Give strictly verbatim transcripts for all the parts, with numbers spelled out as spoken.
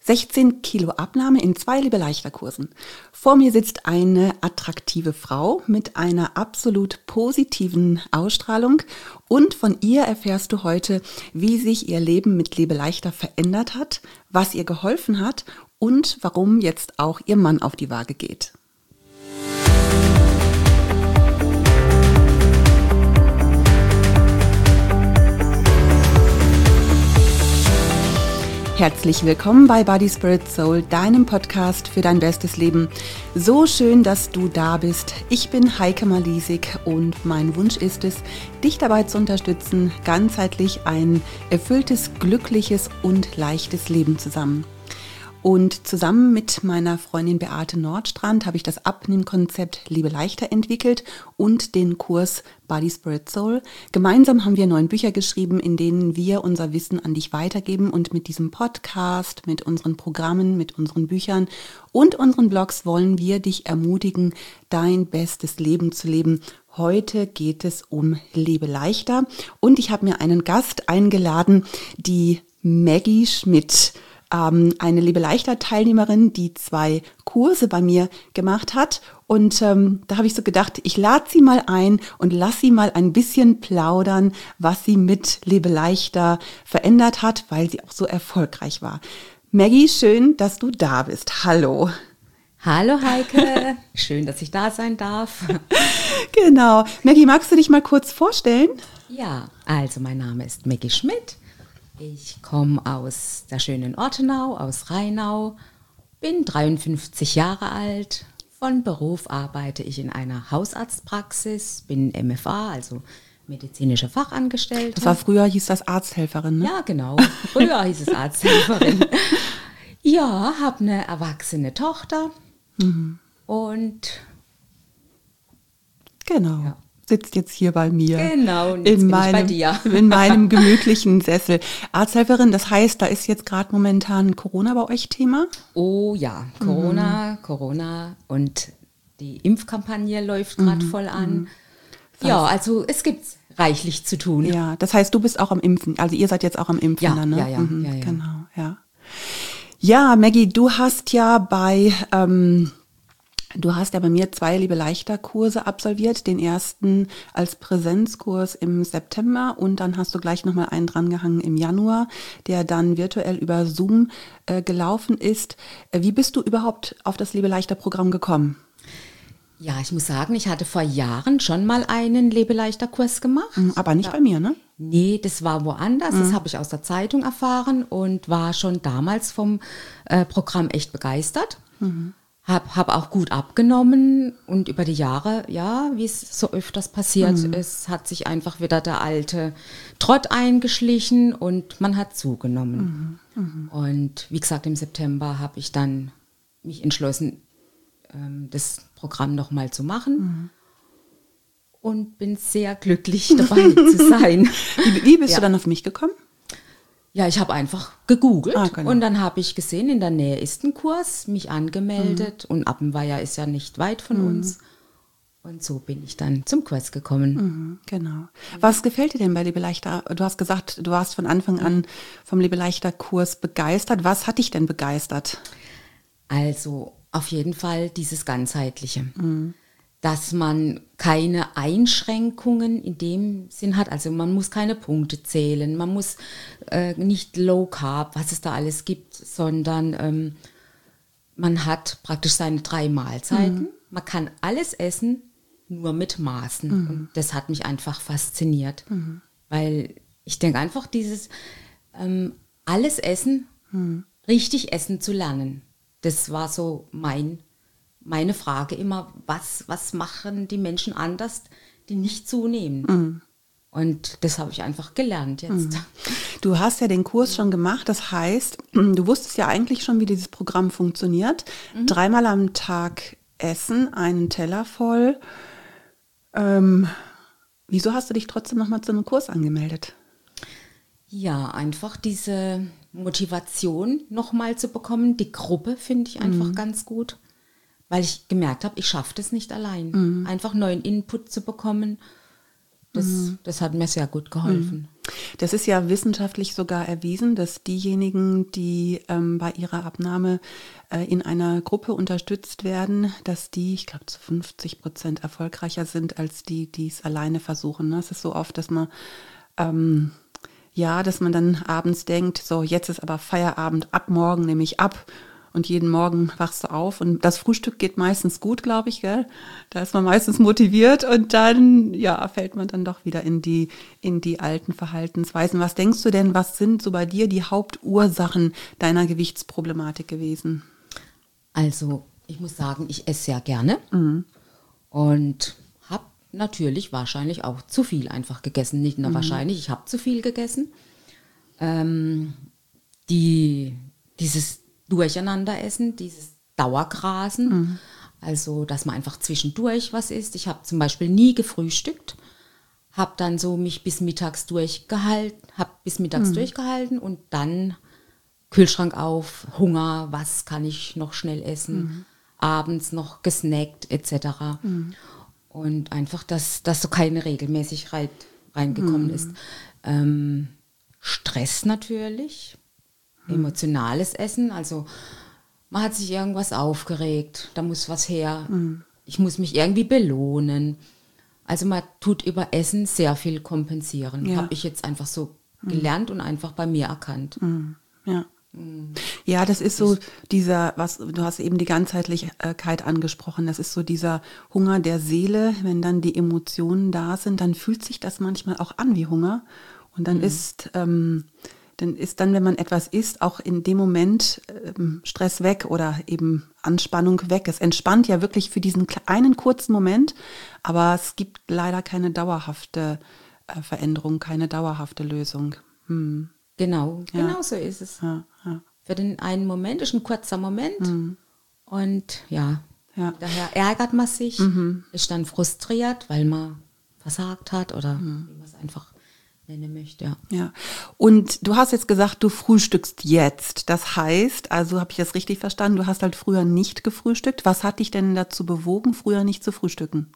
sechzehn Kilo Abnahme in zwei Liebe-Leichter-Kursen. Vor mir sitzt eine attraktive Frau mit einer absolut positiven Ausstrahlung und von ihr erfährst du heute, wie sich ihr Leben mit Liebe-Leichter verändert hat, was ihr geholfen hat und warum jetzt auch ihr Mann auf die Waage geht. Herzlich willkommen bei Body, Spirit, Soul, deinem Podcast für dein bestes Leben. So schön, dass du da bist. Ich bin Heike Malisig und mein Wunsch ist es, dich dabei zu unterstützen, ganzheitlich ein erfülltes, glückliches und leichtes Leben zusammen. Und zusammen mit meiner Freundin Beate Nordstrand habe ich das Abnehmkonzept Liebe Leichter entwickelt und den Kurs Body, Spirit, Soul. Gemeinsam haben wir neun Bücher geschrieben, in denen wir unser Wissen an dich weitergeben. Und mit diesem Podcast, mit unseren Programmen, mit unseren Büchern und unseren Blogs wollen wir dich ermutigen, dein bestes Leben zu leben. Heute geht es um Liebe Leichter. Und ich habe mir einen Gast eingeladen, die Maggie Schmidt, eine Liebe-Leichter-Teilnehmerin, die zwei Kurse bei mir gemacht hat. Und ähm, da habe ich so gedacht, ich lade sie mal ein und lass sie mal ein bisschen plaudern, was sie mit Liebe-Leichter verändert hat, weil sie auch so erfolgreich war. Maggie, schön, dass du da bist. Hallo. Hallo Heike, schön, dass ich da sein darf. Genau. Maggie, magst du dich mal kurz vorstellen? Ja, also mein Name ist Maggie Schmidt. Ich komme aus der schönen Ortenau, aus Rheinau, bin dreiundfünfzig Jahre alt. Von Beruf arbeite ich in einer Hausarztpraxis, bin M F A, also medizinische Fachangestellte. Das war früher, hieß das Arzthelferin, ne? Ja, genau. Früher hieß es Arzthelferin. Ja, habe eine erwachsene Tochter mhm. und genau. Ja. Sitzt jetzt hier bei mir. Genau, und jetzt in bin meinem, ich bei dir. In meinem gemütlichen Sessel. Arzthelferin, das heißt, da ist jetzt gerade momentan Corona bei euch Thema? Oh ja, Corona, mhm. Corona und die Impfkampagne läuft gerade mhm. voll an. Das ja, heißt, also es gibt reichlich zu tun. Ja, das heißt, du bist auch am Impfen, also ihr seid jetzt auch am Impfen. Ja, dann, ne? ja, ja, mhm, ja, ja. Genau, ja. Ja, Maggie, du hast ja bei... Ähm, Du hast ja bei mir zwei Liebe-Leichter-Kurse absolviert, den ersten als Präsenzkurs im September und dann hast du gleich nochmal einen drangehangen im Januar, der dann virtuell über Zoom äh, gelaufen ist. Äh, wie bist du überhaupt auf das Liebe-Leichter-Programm gekommen? Ja, ich muss sagen, ich hatte vor Jahren schon mal einen Liebe-Leichter-Kurs gemacht. Aber nicht ja. bei mir, ne? Nee, das war woanders, mhm. das habe ich aus der Zeitung erfahren und war schon damals vom äh, Programm echt begeistert. Mhm. Hab, hab auch gut abgenommen und über die Jahre, ja, wie es so öfters passiert, mhm. es hat sich einfach wieder der alte Trott eingeschlichen und man hat zugenommen. Mhm. Mhm. Und wie gesagt, im September habe ich dann mich entschlossen, ähm, das Programm nochmal zu machen mhm. und bin sehr glücklich dabei zu sein. Wie, wie bist ja. du dann auf mich gekommen? Ja, ich habe einfach gegoogelt ah, genau. und dann habe ich gesehen, in der Nähe ist ein Kurs, mich angemeldet mhm. und Appenweier ist ja nicht weit von mhm. uns. Und so bin ich dann zum Kurs gekommen. Mhm, genau. Was gefällt dir denn bei Liebe Leichter? Du hast gesagt, du warst von Anfang an vom Liebe Leichter Kurs begeistert. Was hat dich denn begeistert? Also auf jeden Fall dieses Ganzheitliche. Mhm. Dass man keine Einschränkungen in dem Sinn hat. Also man muss keine Punkte zählen, man muss äh, nicht Low Carb, was es da alles gibt, sondern ähm, man hat praktisch seine drei Mahlzeiten. Mhm. Man kann alles essen, nur mit Maßen. Mhm. Und das hat mich einfach fasziniert, mhm. weil ich denke einfach, dieses ähm, alles essen, mhm. richtig essen zu lernen, das war so mein Meine Frage immer, was, was machen die Menschen anders, die nicht zunehmen? Mhm. Und das habe ich einfach gelernt jetzt. Mhm. Du hast ja den Kurs schon gemacht, das heißt, du wusstest ja eigentlich schon, wie dieses Programm funktioniert. Mhm. Dreimal am Tag essen, einen Teller voll. Ähm, wieso hast du dich trotzdem nochmal zu einem Kurs angemeldet? Ja, einfach diese Motivation nochmal zu bekommen. Die Gruppe finde ich einfach mhm. ganz gut. Weil ich gemerkt habe, ich schaffe das nicht allein. Mhm. Einfach neuen Input zu bekommen. Das, mhm. das hat mir sehr gut geholfen. Das ist ja wissenschaftlich sogar erwiesen, dass diejenigen, die ähm, bei ihrer Abnahme äh, in einer Gruppe unterstützt werden, dass die, ich glaube, zu fünfzig Prozent erfolgreicher sind als die, die es alleine versuchen. Es ist so oft, dass man ähm, ja, dass man dann abends denkt, so jetzt ist aber Feierabend, ab morgen nehme ich ab. Und jeden Morgen wachst du auf und das Frühstück geht meistens gut, glaube ich, gell? Da ist man meistens motiviert und dann, ja, fällt man dann doch wieder in die, in die alten Verhaltensweisen. Was denkst du denn, was sind so bei dir die Hauptursachen deiner Gewichtsproblematik gewesen? Also, ich muss sagen, ich esse sehr gerne Mhm. und habe natürlich wahrscheinlich auch zu viel einfach gegessen. Nicht nur mhm. wahrscheinlich, ich habe zu viel gegessen. Ähm, die, dieses Durcheinanderessen, dieses Dauergrasen, mhm. also dass man einfach zwischendurch was isst. Ich habe zum Beispiel nie gefrühstückt, habe dann so mich bis mittags durchgehalten, habe bis mittags mhm. durchgehalten und dann Kühlschrank auf, Hunger, was kann ich noch schnell essen, mhm. abends noch gesnackt et cetera. Mhm. Und einfach, dass, dass so keine Regelmäßigkeit reingekommen mhm. ist. Ähm, Stress natürlich. Emotionales Essen, also man hat sich irgendwas aufgeregt, da muss was her, mhm. ich muss mich irgendwie belohnen. Also man tut über Essen sehr viel kompensieren, ja. habe ich jetzt einfach so mhm. gelernt und einfach bei mir erkannt. Mhm. Ja. Mhm. Ja, das ist so dieser, was du hast eben die Ganzheitlichkeit angesprochen, das ist so dieser Hunger der Seele, wenn dann die Emotionen da sind, dann fühlt sich das manchmal auch an wie Hunger und dann mhm. ist ähm, Dann ist dann, wenn man etwas isst, auch in dem Moment ähm, Stress weg oder eben Anspannung weg. Es entspannt ja wirklich für diesen einen kurzen Moment, aber es gibt leider keine dauerhafte äh, Veränderung, keine dauerhafte Lösung. Hm. Genau, Ja. genau so ist es. Ja, ja. Für den einen Moment ist ein kurzer Moment mhm. und ja, ja, daher ärgert man sich, mhm. ist dann frustriert, weil man versagt hat oder mhm. wie man es einfach nennen möchte, ja. Ja. Und du hast jetzt gesagt, du frühstückst jetzt. Das heißt, also habe ich das richtig verstanden, du hast halt früher nicht gefrühstückt. Was hat dich denn dazu bewogen, früher nicht zu frühstücken?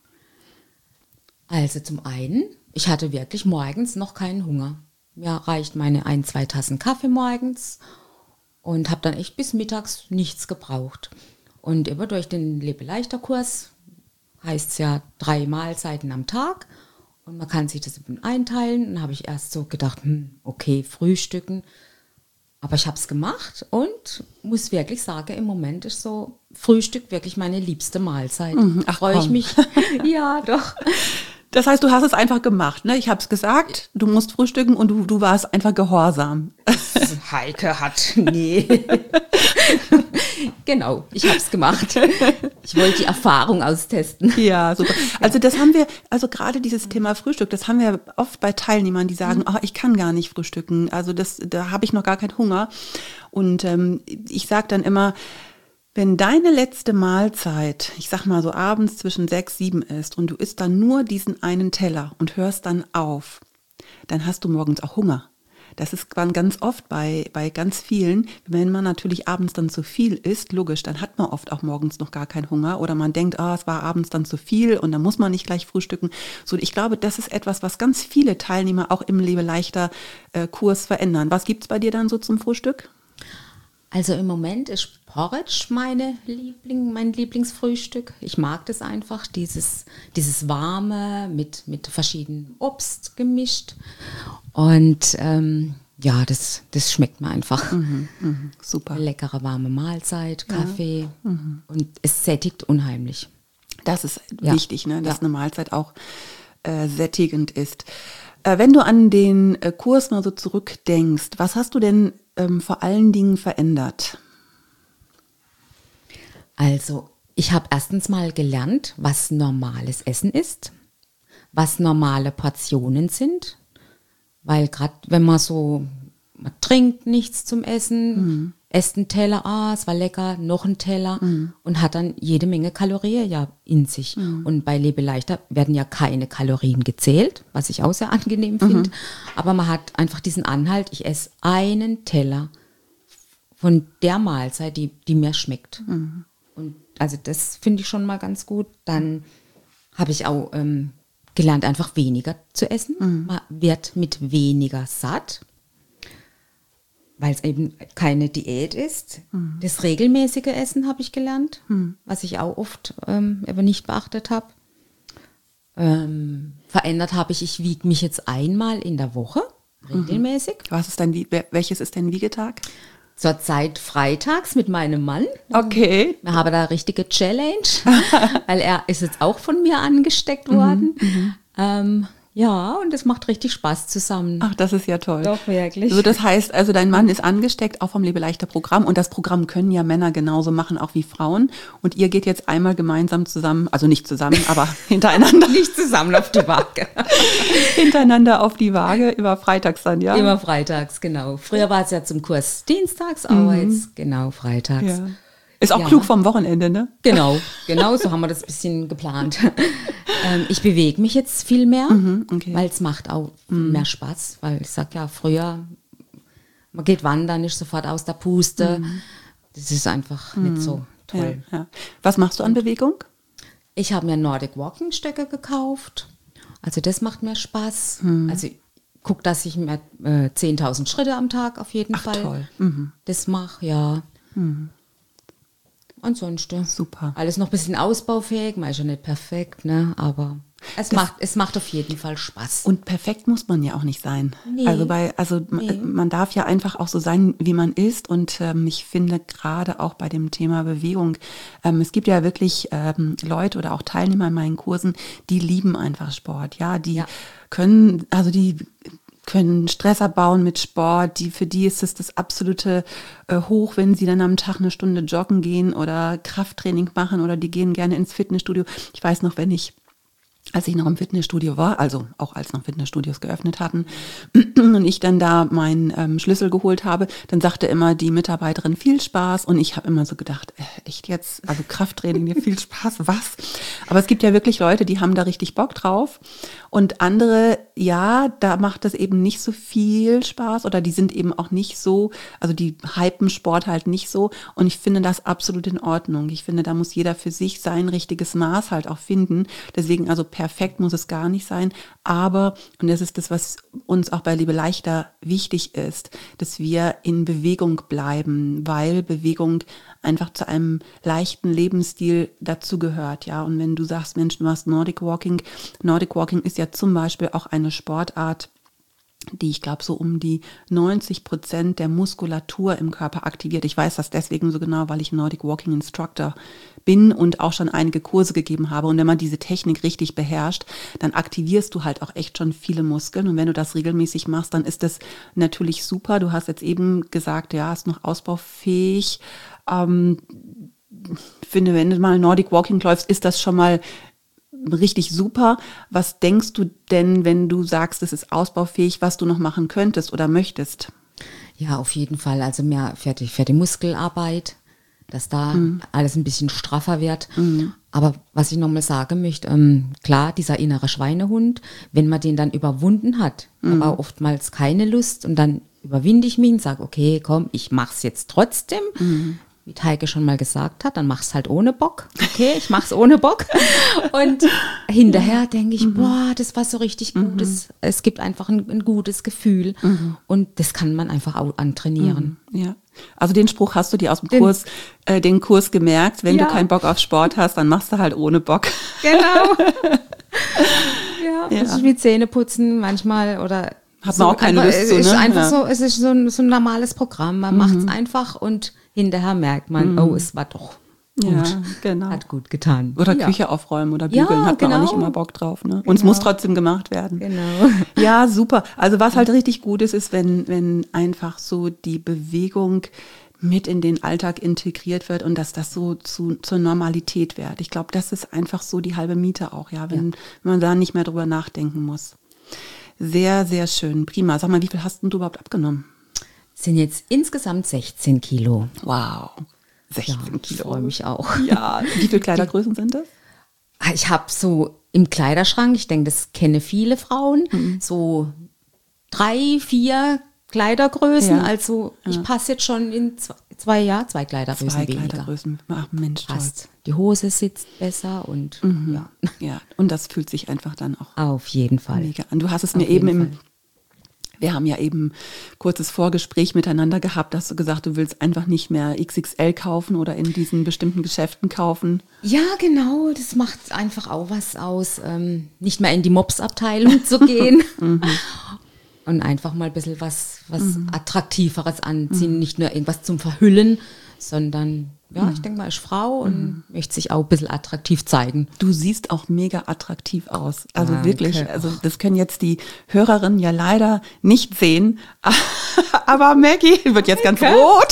Also zum einen, ich hatte wirklich morgens noch keinen Hunger. Mir reicht meine ein, zwei Tassen Kaffee morgens und habe dann echt bis mittags nichts gebraucht. Und immer durch den Lebeleichter-Kurs heißt es ja drei Mahlzeiten am Tag. Und man kann sich das einteilen. Dann habe ich erst so gedacht, hm, okay, frühstücken. Aber ich habe es gemacht und muss wirklich sagen, im Moment ist so Frühstück wirklich meine liebste Mahlzeit. Ach, freue ich mich. Ja, doch. Das heißt, du hast es einfach gemacht, ne? Ich habe es gesagt, du musst frühstücken und du, du warst einfach gehorsam. Heike hat, nee. Genau, ich habe es gemacht. Ich wollte die Erfahrung austesten. Ja, super. Also das haben wir, also gerade dieses Thema Frühstück, das haben wir oft bei Teilnehmern, die sagen, oh, ich kann gar nicht frühstücken, also das, da habe ich noch gar keinen Hunger. Und ähm, ich sage dann immer, wenn deine letzte Mahlzeit, ich sag mal so abends zwischen sechs, sieben ist und du isst dann nur diesen einen Teller und hörst dann auf, dann hast du morgens auch Hunger. Das ist ganz oft bei, bei ganz vielen, wenn man natürlich abends dann zu viel isst, logisch, dann hat man oft auch morgens noch gar keinen Hunger oder man denkt, ah, es war abends dann zu viel und dann muss man nicht gleich frühstücken. So, ich glaube, das ist etwas, was ganz viele Teilnehmer auch im Lebe-leichter-Kurs verändern. Was gibt's bei dir dann so zum Frühstück? Also im Moment ist Porridge meine Liebling, mein Lieblingsfrühstück. Ich mag das einfach, dieses, dieses warme mit, mit verschiedenen Obst gemischt. Und ähm, ja, das, das schmeckt mir einfach. Mhm, mh, super. Eine leckere warme Mahlzeit, Kaffee ja. mhm. und es sättigt unheimlich. Das ist ja. wichtig, ne? Dass ja. eine Mahlzeit auch äh, sättigend ist. Äh, wenn du an den äh, Kurs mal so zurückdenkst, was hast du denn ähm, vor allen Dingen verändert? Also, ich habe erstens mal gelernt, was normales Essen ist, was normale Portionen sind, weil gerade wenn man so, man trinkt nichts zum Essen, mhm. esst einen Teller, ah, es war lecker, noch ein Teller mhm. und hat dann jede Menge Kalorien ja in sich. Mhm. Und bei Lebeleichter werden ja keine Kalorien gezählt, was ich auch sehr angenehm finde, mhm. aber man hat einfach diesen Anhalt, ich esse einen Teller von der Mahlzeit, die, die mir schmeckt. Und also das finde ich schon mal ganz gut. Dann habe ich auch ähm, gelernt, einfach weniger zu essen. Mhm. Man wird mit weniger satt, weil es eben keine Diät ist. Mhm. Das regelmäßige Essen habe ich gelernt, mhm. was ich auch oft ähm, aber nicht beachtet habe. Ähm, verändert habe ich, ich wiege mich jetzt einmal in der Woche, regelmäßig. Mhm. Was ist dein, welches ist dein Wiegetag? Zurzeit freitags mit meinem Mann. Okay. Wir haben da eine richtige Challenge, weil er ist jetzt auch von mir angesteckt worden. Mhm. Ähm, ja, und es macht richtig Spaß zusammen. Ach, das ist ja toll. Doch, wirklich. Also das heißt, also dein Mann ist angesteckt, auch vom Lebeleichter Programm. Und das Programm können ja Männer genauso machen, auch wie Frauen. Und ihr geht jetzt einmal gemeinsam zusammen, also nicht zusammen, aber hintereinander. Nicht zusammen auf die Waage. Hintereinander auf die Waage, immer freitags dann, ja? Immer freitags, genau. Früher war es ja zum Kurs dienstags, aber mhm. jetzt genau freitags. Ja. Ist auch ja. klug vom Wochenende, ne? Genau, genau, so haben wir das ein bisschen geplant. ähm, ich bewege mich jetzt viel mehr, mhm, okay. weil es macht auch mhm. mehr Spaß, weil ich sag ja, früher, man geht wandern, ist sofort aus der Puste. Mhm. Das ist einfach mhm. nicht so toll. Ja, ja. Was machst du an Bewegung? Ich habe mir Nordic Walking Stöcke gekauft, also das macht mir Spaß. Mhm. Also ich gucke, dass ich mir äh, zehntausend Schritte am Tag auf jeden Ach, Fall toll. Mhm. das mache, ja. Mhm. Ansonsten super. Alles noch ein bisschen ausbaufähig, man ist ja nicht perfekt, ne? Aber es macht, es macht auf jeden Fall Spaß. Und perfekt muss man ja auch nicht sein. Nee. Also bei, also nee. man darf ja einfach auch so sein, wie man ist. Und ähm, ich finde gerade auch bei dem Thema Bewegung, ähm, es gibt ja wirklich ähm, Leute oder auch Teilnehmer in meinen Kursen, die lieben einfach Sport. Ja, die ja. können, also die können Stress abbauen mit Sport, die, für die ist es das absolute äh, Hoch, wenn sie dann am Tag eine Stunde joggen gehen oder Krafttraining machen oder die gehen gerne ins Fitnessstudio. Ich weiß noch, wenn ich als ich noch im Fitnessstudio war, also auch als noch Fitnessstudios geöffnet hatten und ich dann da meinen ähm, Schlüssel geholt habe, dann sagte immer die Mitarbeiterin viel Spaß und ich habe immer so gedacht, äh, echt jetzt, also Krafttraining, dir viel Spaß, was? Aber es gibt ja wirklich Leute, die haben da richtig Bock drauf und andere, ja, da macht das eben nicht so viel Spaß oder die sind eben auch nicht so, also die hypen Sport halt nicht so und ich finde das absolut in Ordnung. Ich finde, da muss jeder für sich sein richtiges Maß halt auch finden. Deswegen also perfekt muss es gar nicht sein, aber, und das ist das, was uns auch bei Liebe Leichter wichtig ist, dass wir in Bewegung bleiben, weil Bewegung einfach zu einem leichten Lebensstil dazugehört, ja. Und wenn du sagst, Mensch, du machst Nordic Walking, Nordic Walking ist ja zum Beispiel auch eine Sportart, die ich glaube so um die neunzig Prozent der Muskulatur im Körper aktiviert. Ich weiß das deswegen so genau, weil ich Nordic Walking Instructor bin und auch schon einige Kurse gegeben habe. Und wenn man diese Technik richtig beherrscht, dann aktivierst du halt auch echt schon viele Muskeln. Und wenn du das regelmäßig machst, dann ist das natürlich super. Du hast jetzt eben gesagt, ja, ist noch ausbaufähig. Ähm, ich finde, wenn du mal Nordic Walking läufst, ist das schon mal richtig super. Was denkst du denn, wenn du sagst, es ist ausbaufähig, was du noch machen könntest oder möchtest? Ja, auf jeden Fall. Also mehr für die, für die Muskelarbeit, dass da mhm. alles ein bisschen straffer wird. Mhm. Aber was ich nochmal sagen möchte, ähm, klar, dieser innere Schweinehund, wenn man den dann überwunden hat, mhm. aber oftmals keine Lust und dann überwinde ich mich und sage, okay, komm, ich mach's jetzt trotzdem. Mhm. Wie Heike schon mal gesagt hat, dann mach's halt ohne Bock. Okay, ich mach's ohne Bock. Und hinterher denke ich, mhm. boah, das war so richtig gut. Mhm. Es, es gibt einfach ein, ein gutes Gefühl. Mhm. Und das kann man einfach auch antrainieren. Mhm. Ja. Also den Spruch hast du dir aus dem den, Kurs, äh, den Kurs gemerkt. Wenn ja. du keinen Bock auf Sport hast, dann machst du halt ohne Bock. Genau. ja, ja. Das ist wie Zähneputzen manchmal oder hat man so auch keine einfach, Lust zu, ne? Es ist einfach ja. so, es ist so ein, so ein normales Programm. Man mhm. macht es einfach und hinterher merkt man, mhm. oh, es war doch gut. Ja, genau. Hat gut getan. Oder ja. Küche aufräumen oder bügeln, ja, hat man genau. auch nicht immer Bock drauf. Ne? Und genau. es muss trotzdem gemacht werden. Genau. Ja, super. Also was halt richtig gut ist, ist, wenn, wenn einfach so die Bewegung mit in den Alltag integriert wird und dass das so zu, zur Normalität wird. Ich glaube, das ist einfach so die halbe Miete auch, ja, wenn, ja. wenn man da nicht mehr drüber nachdenken muss. Sehr, sehr schön. Prima. Sag mal, wie viel hast denn du überhaupt abgenommen? Sind jetzt insgesamt sechzehn Kilo. Wow. sechzehn ja, Kilo. Ich freue mich auch. Ja. Wie viele Kleidergrößen sind das? Ich habe so im Kleiderschrank, ich denke, das kennen viele Frauen, mhm. so drei, vier Kleidergrößen, Ja. also ich Ja. passe jetzt schon in zwei, zwei Jahr, zwei Kleidergrößen Zwei weniger. Kleidergrößen. Ach Mensch, toll. Passt. Die Hose sitzt besser und ja, Ja, und das fühlt sich einfach dann auch auf jeden Fall. mega an. Du hast es Auf mir eben jeden im, Fall. wir haben ja eben kurzes Vorgespräch miteinander gehabt, hast du gesagt, du willst einfach nicht mehr X X L kaufen oder in diesen bestimmten Geschäften kaufen. Ja, genau, das macht einfach auch was aus, ähm, nicht mehr in die Mops-Abteilung zu gehen und einfach mal ein bisschen was, was Attraktiveres anziehen, nicht nur irgendwas zum Verhüllen, sondern, ja, ich denke mal, ist Frau und möchte sich auch ein bisschen attraktiv zeigen. Du siehst auch mega attraktiv aus. Also Danke. wirklich, also das können jetzt die Hörerinnen ja leider nicht sehen. Aber Maggie wird jetzt ganz rot.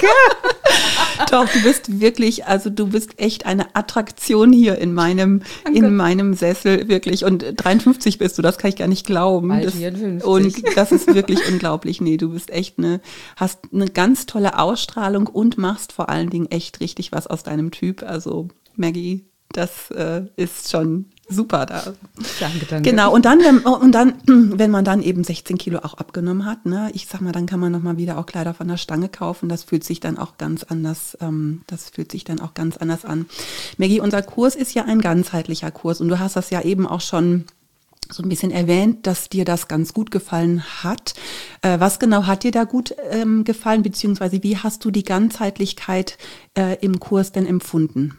Doch, du bist wirklich, also du bist echt eine Attraktion hier in meinem, in meinem Sessel, wirklich. Und dreiundfünfzig bist du, das kann ich gar nicht glauben. Bald Das, vierundfünfzig. und das ist wirklich unglaublich. Nee, du bist echt eine, hast eine ganz tolle Ausstrahlung und machst vor allen Dingen echt richtig was aus deinem Typ. Also Maggie, das äh, ist schon super da. Danke, danke. Genau, und dann, wenn, und dann, wenn man dann eben sechzehn Kilo auch abgenommen hat, ne, ich sag mal, dann kann man nochmal wieder auch Kleider von der Stange kaufen. Das fühlt sich dann auch ganz anders, ähm, das fühlt sich dann auch ganz anders an. Maggie, unser Kurs ist ja ein ganzheitlicher Kurs und du hast das ja eben auch schon so ein bisschen erwähnt, dass dir das ganz gut gefallen hat. Äh, was genau hat dir da gut ähm, gefallen, beziehungsweise wie hast du die Ganzheitlichkeit äh, im Kurs denn empfunden?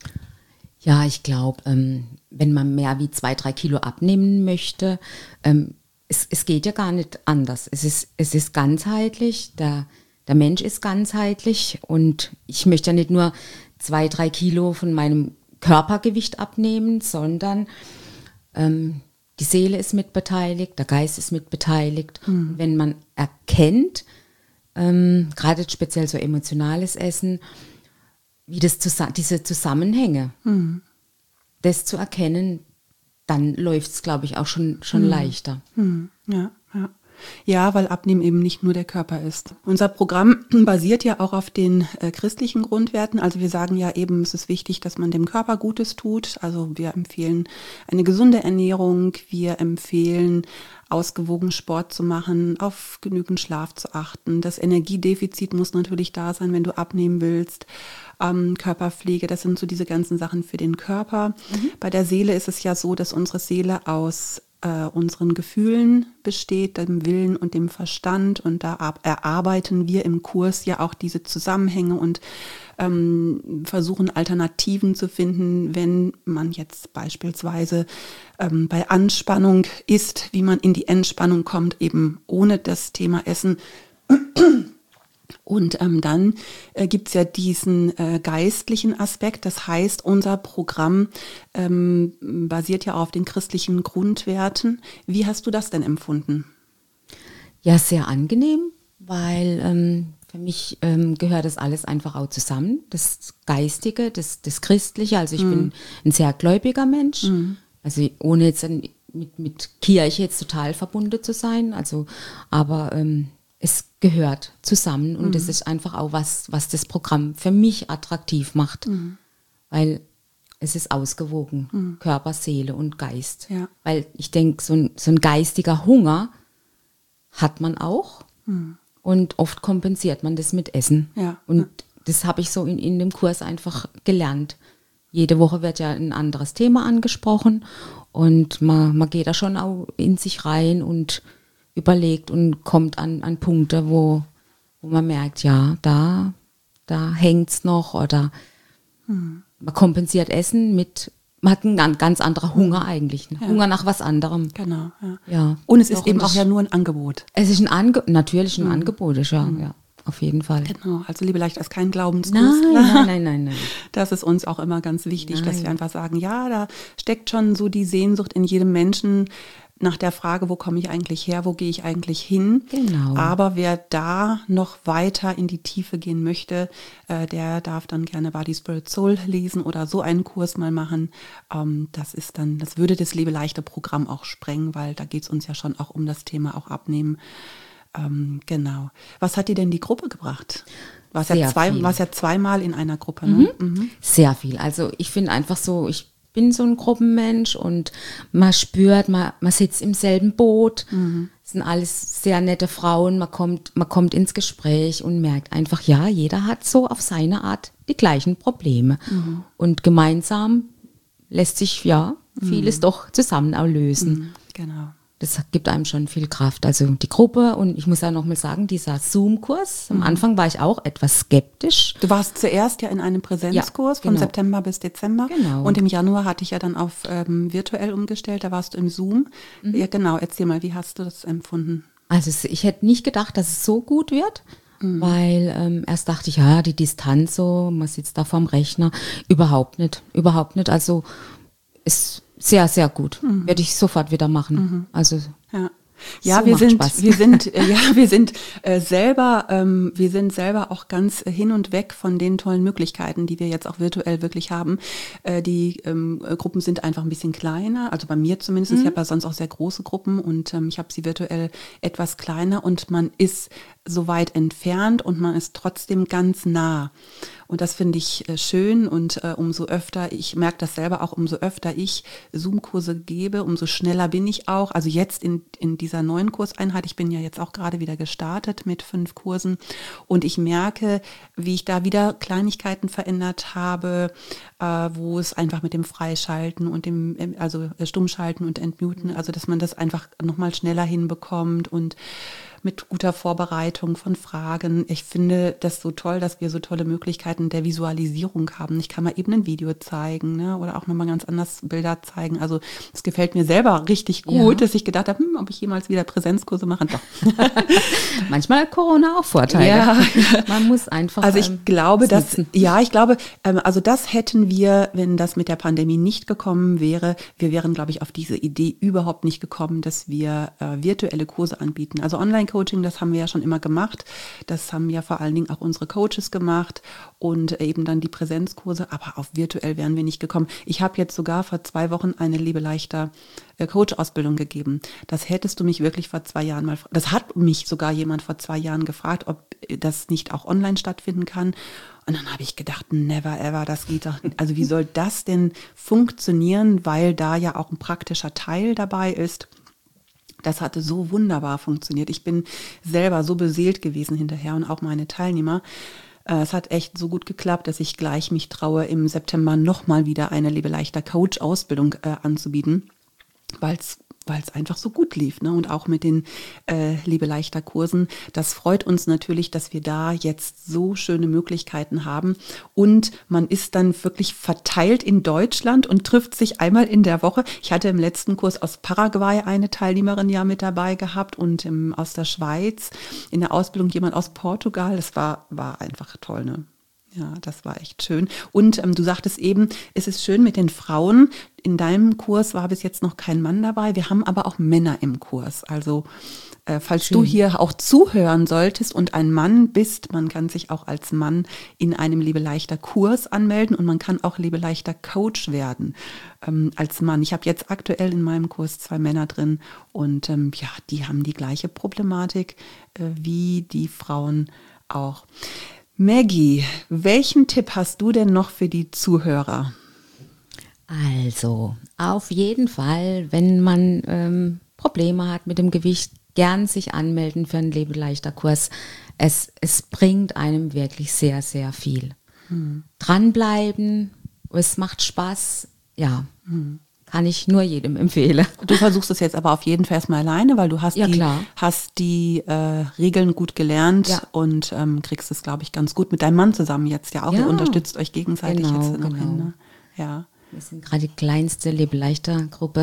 Ja, ich glaube, ähm, wenn man mehr wie zwei, drei Kilo abnehmen möchte, ähm, es, es geht ja gar nicht anders. Es ist, es ist ganzheitlich, der, der Mensch ist ganzheitlich und ich möchte ja nicht nur zwei, drei Kilo von meinem Körpergewicht abnehmen, sondern ähm, die Seele ist mitbeteiligt, der Geist ist mitbeteiligt. Mhm. Wenn man erkennt, ähm, gerade speziell so emotionales Essen, wie das diese Zusammenhänge, mhm. das zu erkennen, dann läuft es, glaube ich, auch schon, schon mhm. leichter. Mhm. Ja, ja. Ja, weil Abnehmen eben nicht nur der Körper ist. Unser Programm basiert ja auch auf den äh, christlichen Grundwerten. Also wir sagen ja eben, es ist wichtig, dass man dem Körper Gutes tut. Also wir empfehlen eine gesunde Ernährung. Wir empfehlen, ausgewogen Sport zu machen, auf genügend Schlaf zu achten. Das Energiedefizit muss natürlich da sein, wenn du abnehmen willst. Ähm, Körperpflege, das sind so diese ganzen Sachen für den Körper. Mhm. Bei der Seele ist es ja so, dass unsere Seele aus äh, unseren Gefühlen besteht, dem Willen und dem Verstand. Und da ab- erarbeiten wir im Kurs ja auch diese Zusammenhänge und ähm, versuchen Alternativen zu finden, wenn man jetzt beispielsweise ähm, bei Anspannung ist, wie man in die Entspannung kommt, eben ohne das Thema Essen. Und ähm, dann äh, gibt's ja diesen äh, geistlichen Aspekt. Das heißt, unser Programm ähm, basiert ja auf den christlichen Grundwerten. Wie hast du das denn empfunden? Ja, sehr angenehm, weil ähm, für mich ähm, gehört das alles einfach auch zusammen. Das Geistige, das, das Christliche. Also ich mhm. bin ein sehr gläubiger Mensch. Mhm. Also ohne jetzt ein, mit, mit Kirche jetzt total verbunden zu sein. Also aber ähm, es gehört zusammen und mhm. das ist einfach auch was, was das Programm für mich attraktiv macht, mhm. weil es ist ausgewogen, mhm. Körper, Seele und Geist. Ja. Weil ich denke, so ein, so ein geistiger Hunger hat man auch mhm. und oft kompensiert man das mit Essen. Ja. Und ja. das habe ich so in, in dem Kurs einfach gelernt. Jede Woche wird ja ein anderes Thema angesprochen und man, man geht da schon auch in sich rein und überlegt und kommt an, an Punkte, wo, wo man merkt, ja, da, da hängt's noch oder hm. man kompensiert Essen mit, man hat einen ganz, ganz anderen Hunger eigentlich, ja. Hunger nach was anderem. Genau, ja. ja. Und es ist Doch, eben auch ja nur ein Angebot. Es ist ein Ange- natürlich ein hm. Angebot, ist ja, hm. ja, auf jeden Fall. Genau, also Liebe leicht ist kein Glaubenskurs. Nein, nein, nein, nein, nein. Das ist uns auch immer ganz wichtig, nein. dass wir einfach sagen, ja, da steckt schon so die Sehnsucht in jedem Menschen, nach der Frage, wo komme ich eigentlich her, wo gehe ich eigentlich hin. Genau. Aber wer da noch weiter in die Tiefe gehen möchte, äh, der darf dann gerne Body, Spirit, Soul lesen oder so einen Kurs mal machen. Ähm, das ist dann, das würde das Lebe-leichte Programm auch sprengen, weil da geht es uns ja schon auch um das Thema auch Abnehmen. Ähm, genau. Was hat dir denn die Gruppe gebracht? Warst ja, zwei, warst ja zweimal in einer Gruppe, ne? Mhm. Mhm. Sehr viel. Also ich finde einfach so, ich bin so ein Gruppenmensch und man spürt, man, man sitzt im selben Boot. Mhm. Es sind alles sehr nette Frauen, man kommt, man kommt ins Gespräch und merkt einfach, ja, jeder hat so auf seine Art die gleichen Probleme. Mhm. Und gemeinsam lässt sich ja vieles mhm. doch zusammen auch lösen. Mhm. Genau. Das gibt einem schon viel Kraft. Also die Gruppe, und ich muss auch noch mal sagen, dieser Zoom-Kurs, am mhm. Anfang war ich auch etwas skeptisch. Du warst zuerst ja in einem Präsenzkurs ja, genau. von September bis Dezember. Genau. Und im Januar hatte ich ja dann auf ähm, virtuell umgestellt, da warst du im Zoom. Mhm. Ja, genau, erzähl mal, wie hast du das empfunden? Also ich hätte nicht gedacht, dass es so gut wird, mhm. weil ähm, erst dachte ich, ja, die Distanz so, man sitzt da vorm Rechner. Überhaupt nicht, überhaupt nicht. Also es Sehr, sehr gut. Mhm. Werde ich sofort wieder machen. Mhm. Also ja, ja so wir, sind, Spaß. wir sind äh, ja wir sind äh, selber ähm, wir sind selber auch ganz hin und weg von den tollen Möglichkeiten, die wir jetzt auch virtuell wirklich haben. Äh, die ähm, Gruppen sind einfach ein bisschen kleiner, also bei mir zumindest. Mhm. Ich habe ja sonst auch sehr große Gruppen und ähm, ich habe sie virtuell etwas kleiner und man ist so weit entfernt und man ist trotzdem ganz nah. Und das finde ich äh, schön und äh, umso öfter, ich merke das selber auch, umso öfter ich Zoom-Kurse gebe, umso schneller bin ich auch. Also jetzt in, in dieser neuen Kurseinheit, ich bin ja jetzt auch gerade wieder gestartet mit fünf Kursen und ich merke, wie ich da wieder Kleinigkeiten verändert habe, äh, wo es einfach mit dem Freischalten und dem, also Stummschalten und Entmuten, also dass man das einfach nochmal schneller hinbekommt und mit guter Vorbereitung von Fragen. Ich finde das so toll, dass wir so tolle Möglichkeiten der Visualisierung haben. Ich kann mal eben ein Video zeigen, ne? Oder auch nochmal ganz anders Bilder zeigen. Also es gefällt mir selber richtig gut, ja. dass ich gedacht habe, hm, ob ich jemals wieder Präsenzkurse mache. Doch. Manchmal hat Corona auch Vorteile. Ja. Man muss einfach Also ich ähm, glaube, dass, ja, ich glaube, ähm, also das hätten wir, wenn das mit der Pandemie nicht gekommen wäre, wir wären, glaube ich, auf diese Idee überhaupt nicht gekommen, dass wir äh, virtuelle Kurse anbieten. Also online Coaching, das haben wir ja schon immer gemacht. Das haben ja vor allen Dingen auch unsere Coaches gemacht und eben dann die Präsenzkurse. Aber auf virtuell wären wir nicht gekommen. Ich habe jetzt sogar vor zwei Wochen eine Lebeleichter Coach-Ausbildung gegeben. Das hättest du mich wirklich vor zwei Jahren mal, das hat mich sogar jemand vor zwei Jahren gefragt, ob das nicht auch online stattfinden kann. Und dann habe ich gedacht, never ever, das geht doch nicht. Also wie soll das denn funktionieren, weil da ja auch ein praktischer Teil dabei ist. Das hatte so wunderbar funktioniert. Ich bin selber so beseelt gewesen hinterher und auch meine Teilnehmer. Es hat echt so gut geklappt, dass ich gleich mich traue, im September nochmal wieder eine Lebeleichter Coach-Ausbildung äh, anzubieten, weil es weil es einfach so gut lief, ne? Und auch mit den äh, Lebeleichter Kursen. Das freut uns natürlich, dass wir da jetzt so schöne Möglichkeiten haben. Und man ist dann wirklich verteilt in Deutschland und trifft sich einmal in der Woche. Ich hatte im letzten Kurs aus Paraguay eine Teilnehmerin ja mit dabei gehabt und im, aus der Schweiz in der Ausbildung jemand aus Portugal. Das war, war einfach toll, ne? Ja, das war echt schön. Und ähm, du sagtest eben, es ist schön mit den Frauen. In deinem Kurs war bis jetzt noch kein Mann dabei. Wir haben aber auch Männer im Kurs. Also äh, falls schön. Du hier auch zuhören solltest und ein Mann bist, man kann sich auch als Mann in einem Lebeleichter Kurs anmelden und man kann auch Lebeleichter Coach werden ähm, als Mann. Ich habe jetzt aktuell in meinem Kurs zwei Männer drin und ähm, ja, die haben die gleiche Problematik äh, wie die Frauen auch. Maggie, welchen Tipp hast du denn noch für die Zuhörer? Also, auf jeden Fall, wenn man ähm, Probleme hat mit dem Gewicht, gern sich anmelden für einen Lebeleichter Kurs. Es, es bringt einem wirklich sehr, sehr viel. Hm. Dranbleiben, es macht Spaß, ja. Hm. Kann ich nur jedem empfehlen. Du versuchst es jetzt aber auf jeden Fall erstmal alleine, weil du hast ja, die, klar. hast die äh, Regeln gut gelernt ja. und ähm, kriegst es, glaube ich, ganz gut mit deinem Mann zusammen jetzt ja auch. Ja. Ihr unterstützt euch gegenseitig genau, jetzt noch genau. hin. Ne? Ja. Wir sind gerade die kleinste Lebeleichter-Gruppe.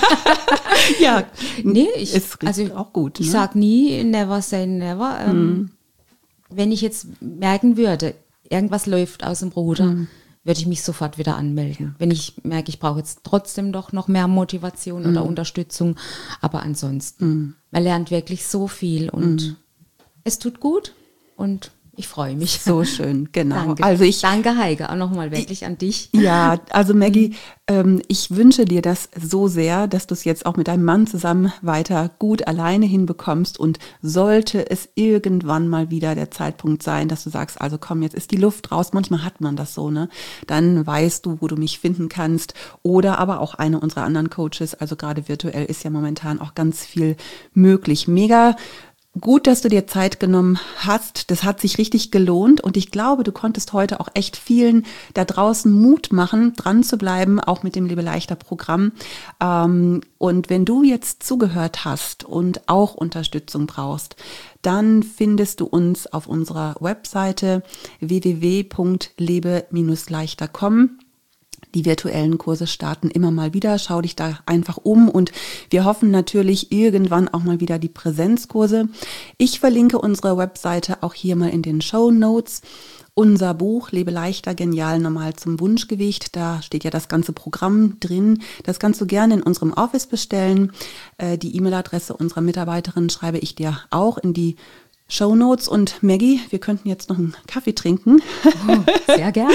ja, nee, ich, ist also auch gut. Ich ne? sage nie, never say never. Ähm, hm. Wenn ich jetzt merken würde, irgendwas läuft aus dem Ruder, hm. würde ich mich sofort wieder anmelden. Wenn ich merke, ich brauche jetzt trotzdem doch noch mehr Motivation mm. oder Unterstützung. Aber ansonsten, mm. man lernt wirklich so viel und mm. es tut gut und Ich freue mich. So schön, genau. Danke. Also ich, Danke, Heike, auch nochmal wirklich an dich. Ja, also Maggie, ähm, ich wünsche dir das so sehr, dass du es jetzt auch mit deinem Mann zusammen weiter gut alleine hinbekommst und sollte es irgendwann mal wieder der Zeitpunkt sein, dass du sagst, also komm, jetzt ist die Luft raus, manchmal hat man das so, ne? Dann weißt du, wo du mich finden kannst oder aber auch eine unserer anderen Coaches, also gerade virtuell ist ja momentan auch ganz viel möglich. Mega gut, dass du dir Zeit genommen hast. Das hat sich richtig gelohnt und ich glaube, du konntest heute auch echt vielen da draußen Mut machen, dran zu bleiben, auch mit dem Lebe leichter Programm. Und wenn du jetzt zugehört hast und auch Unterstützung brauchst, dann findest du uns auf unserer Webseite w w w punkt lebe leichter punkt com. Die virtuellen Kurse starten immer mal wieder. Schau dich da einfach um und wir hoffen natürlich irgendwann auch mal wieder die Präsenzkurse. Ich verlinke unsere Webseite auch hier mal in den Shownotes. Unser Buch Lebe leichter, genial, normal zum Wunschgewicht. Da steht ja das ganze Programm drin. Das kannst du gerne in unserem Office bestellen. Die E-Mail-Adresse unserer Mitarbeiterin schreibe ich dir auch in die Shownotes. Und Maggie, wir könnten jetzt noch einen Kaffee trinken. Oh, sehr gerne.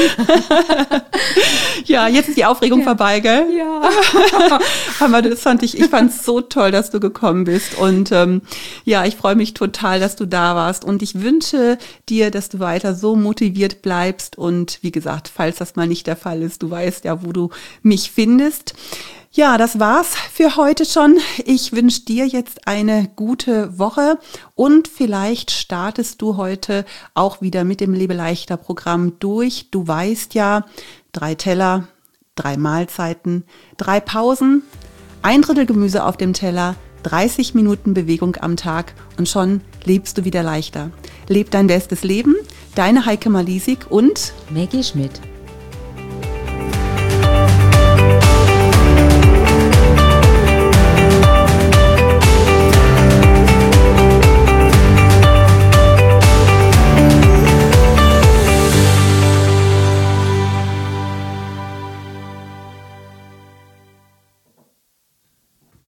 Ja, jetzt ist die Aufregung ja. vorbei, gell? Ja. Aber das fand ich, ich fand es so toll, dass du gekommen bist. Und ähm, ja, ich freue mich total, dass du da warst. Und ich wünsche dir, dass du weiter so motiviert bleibst. Und wie gesagt, falls das mal nicht der Fall ist, du weißt ja, wo du mich findest. Ja, das war's für heute schon. Ich wünsche dir jetzt eine gute Woche und vielleicht startest du heute auch wieder mit dem Lebe leichter Programm durch. Du weißt ja, drei Teller, drei Mahlzeiten, drei Pausen, ein Drittel Gemüse auf dem Teller, dreißig Minuten Bewegung am Tag und schon lebst du wieder leichter. Leb dein bestes Leben. Deine Heike Malisik und Maggie Schmidt.